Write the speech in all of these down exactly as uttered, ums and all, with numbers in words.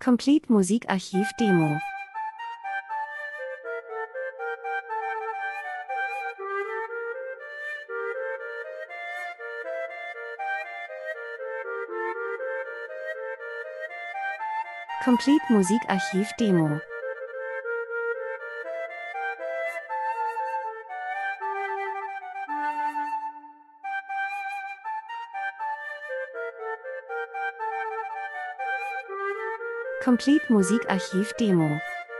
Complete Musikarchiv Demo. Complete Musikarchiv Demo. Complete Musikarchiv Demo.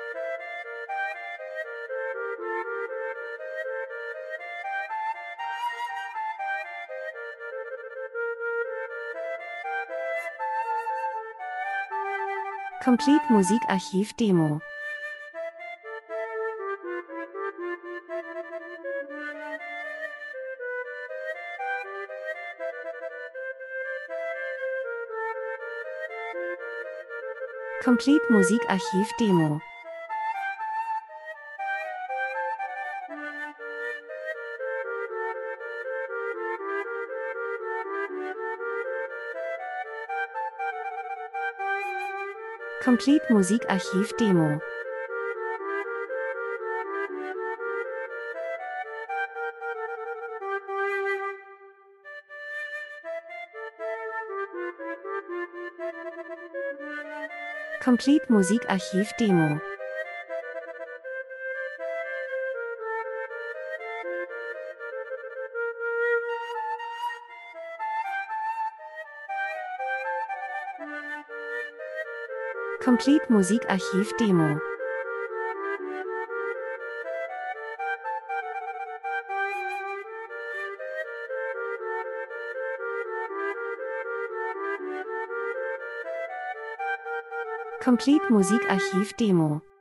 Complete Musikarchiv Demo. Complete Musikarchiv Demo. Complete Musikarchiv Demo. Complete Musikarchiv Demo. Complete Musikarchiv Demo. Complete Musikarchiv Demo.